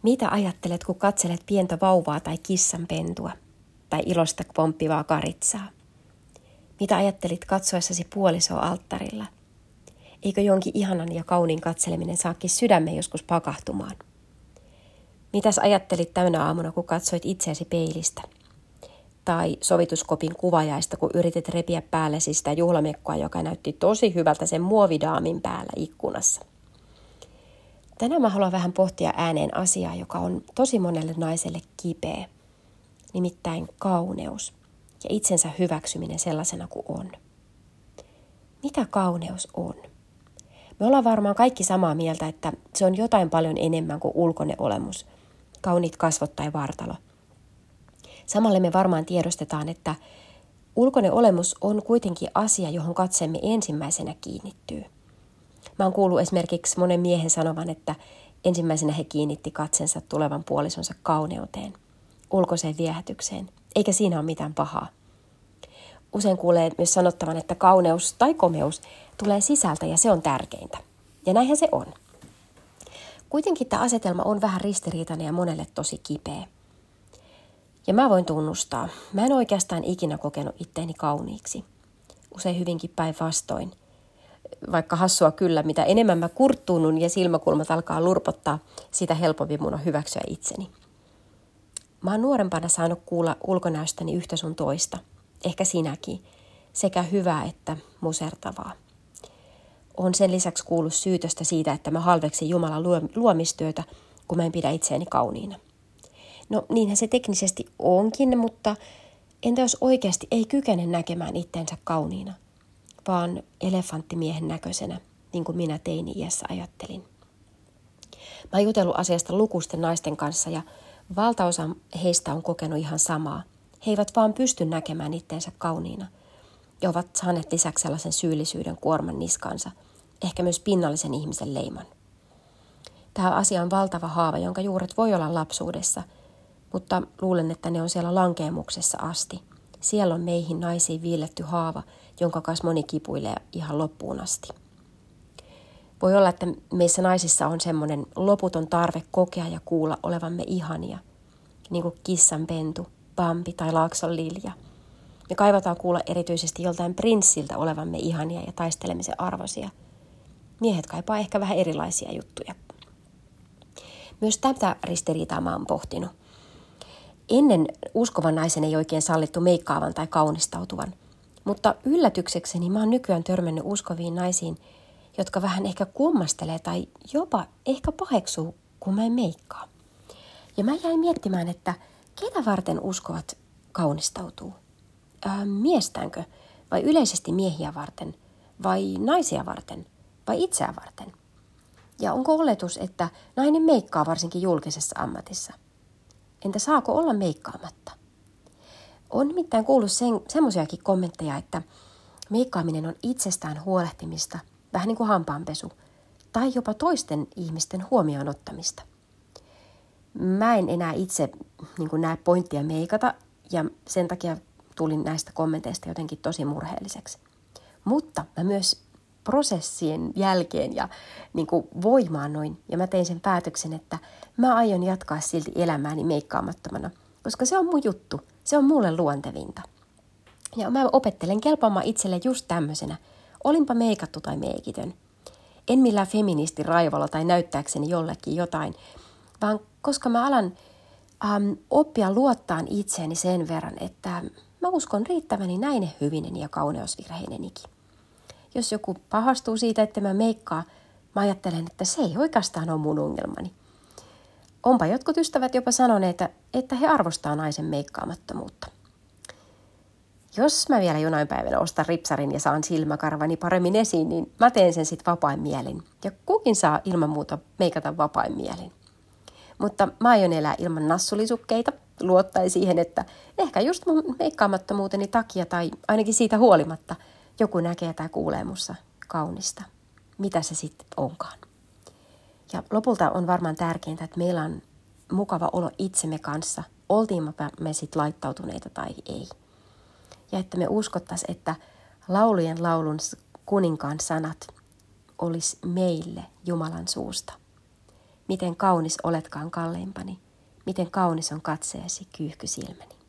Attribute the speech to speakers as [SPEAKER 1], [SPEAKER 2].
[SPEAKER 1] Mitä ajattelet, kun katselet pientä vauvaa tai kissanpentua tai ilosta pomppivaa karitsaa? Mitä ajattelit katsoessasi puolisoa alttarilla? Eikö jonkin ihanan ja kauniin katseleminen saakin sydämen joskus pakahtumaan? Mitäs ajattelit tänä aamuna, kun katsoit itseäsi peilistä? Tai sovituskopin kuvajaista, kun yritit repiä päällesi sitä juhlamekkoa, joka näytti tosi hyvältä sen muovidaamin päällä ikkunassa. Tänään mä haluan vähän pohtia ääneen asiaa, joka on tosi monelle naiselle kipeä, nimittäin kauneus ja itsensä hyväksyminen sellaisena kuin on. Mitä kauneus on? Me ollaan varmaan kaikki samaa mieltä, että se on jotain paljon enemmän kuin ulkoinen olemus, kauniit kasvot tai vartalo. Samalle me varmaan tiedostetaan, että ulkoinen olemus on kuitenkin asia, johon katseemme ensimmäisenä kiinnittyy. Mä oon kuullut esimerkiksi monen miehen sanovan, että ensimmäisenä he kiinnitti katsensa tulevan puolisonsa kauneuteen, ulkoiseen viehätykseen, eikä siinä ole mitään pahaa. Usein kuulee myös sanottavan, että kauneus tai komeus tulee sisältä ja se on tärkeintä. Ja näinhän se on. Kuitenkin tämä asetelma on vähän ristiriitainen ja monelle tosi kipeä. Ja mä voin tunnustaa, mä en oikeastaan ikinä kokenut itteeni kauniiksi. Usein hyvinkin päinvastoin. Vaikka hassua kyllä, mitä enemmän mä kurttuunun ja silmäkulmat alkaa lurpottaa, sitä helpommin mun on hyväksyä itseni. Mä oon nuorempana saanut kuulla ulkonäöstäni yhtä sun toista, ehkä sinäkin, sekä hyvää että musertavaa. Oon sen lisäksi kuullut syytöstä siitä, että mä halveksin Jumalan luomistyötä, kun mä en pidä itseäni kauniina. No niinhän se teknisesti onkin, mutta entä jos oikeasti ei kykene näkemään itteensä kauniina, vaan elefanttimiehen näköisenä, niin kuin minä teini-iässä ajattelin. Mä oon jutellut asiasta lukuisten naisten kanssa ja valtaosa heistä on kokenut ihan samaa. He eivät vaan pysty näkemään itteensä kauniina ja ovat saaneet lisäksi sellaisen syyllisyyden kuorman niskansa, ehkä myös pinnallisen ihmisen leiman. Tämä asia on valtava haava, jonka juuret voi olla lapsuudessa, mutta luulen, että ne on siellä lankeemuksessa asti. Siellä on meihin naisiin viilletty haava, jonka kanssa moni kipuilee ihan loppuun asti. Voi olla, että meissä naisissa on semmoinen loputon tarve kokea ja kuulla olevamme ihania, niin kuin kissanpentu, Bambi tai Laakson Lilja. Me kaivataan kuulla erityisesti joltain prinssiltä olevamme ihania ja taistelemisen arvoisia. Miehet kaipaa ehkä vähän erilaisia juttuja. Myös tätä ristiriitaa mä oon pohtinut. Ennen uskovan naisen ei oikein sallittu meikkaavan tai kaunistautuvan, mutta yllätyksekseni mä oon nykyään törmännyt uskoviin naisiin, jotka vähän ehkä kummastelee tai jopa ehkä paheksuu, kun mä en meikkaa. Ja mä jäin miettimään, että ketä varten uskovat kaunistautuu? Miestäänkö? Vai yleisesti miehiä varten? Vai naisia varten? Vai itseään varten? Ja onko oletus, että nainen meikkaa varsinkin julkisessa ammatissa? Entä saako olla meikkaamatta? On nimittäin kuullut semmoisiakin kommentteja, että meikkaaminen on itsestään huolehtimista, vähän niin kuin hampaanpesu, tai jopa toisten ihmisten huomioon ottamista. Mä en enää itse näe pointtia meikata, ja sen takia tulin näistä kommenteista jotenkin tosi murheelliseksi. Mutta mä myös prosessien jälkeen ja voimaannuin, ja mä tein sen päätöksen, että mä aion jatkaa silti elämääni meikkaamattomana, koska se on mun juttu, se on mulle luontevinta. Ja mä opettelen kelpaamaan itselle just tämmöisenä, olinpa meikattu tai meikitön. En millään feministiraivolla tai näyttääkseni jollekin jotain, vaan koska mä alan oppia luottaan itseeni sen verran, että mä uskon riittäväni näine hyvinen ja kauneusvirheinenikin. Jos joku pahastuu siitä, että mä meikkaa, mä ajattelen, että se ei oikeastaan ole mun ongelmani. Onpa jotkut ystävät jopa sanoneet, että he arvostaa naisen meikkaamattomuutta. Jos mä vielä jonain päivänä ostan ripsarin ja saan silmäkarvani paremmin esiin, niin mä teen sen sitten vapain mielin. Ja kukin saa ilman muuta meikata vapain mielin. Mutta mä aion elää ilman nassulisukkeita, luottaen siihen, että ehkä just mun meikkaamattomuuteni takia tai ainakin siitä huolimatta joku näkee tai kuulee mussa kaunista. Mitä se sitten onkaan. Ja lopulta on varmaan tärkeintä, että meillä on mukava olo itsemme kanssa, oltiinpa me sitten laittautuneita tai ei. Ja että me uskottaisiin, että laulujen laulun kuninkaan sanat olisi meille Jumalan suusta. miten kaunis oletkaan kalleimpani, miten kaunis on katseesi kyyhkysilmäni.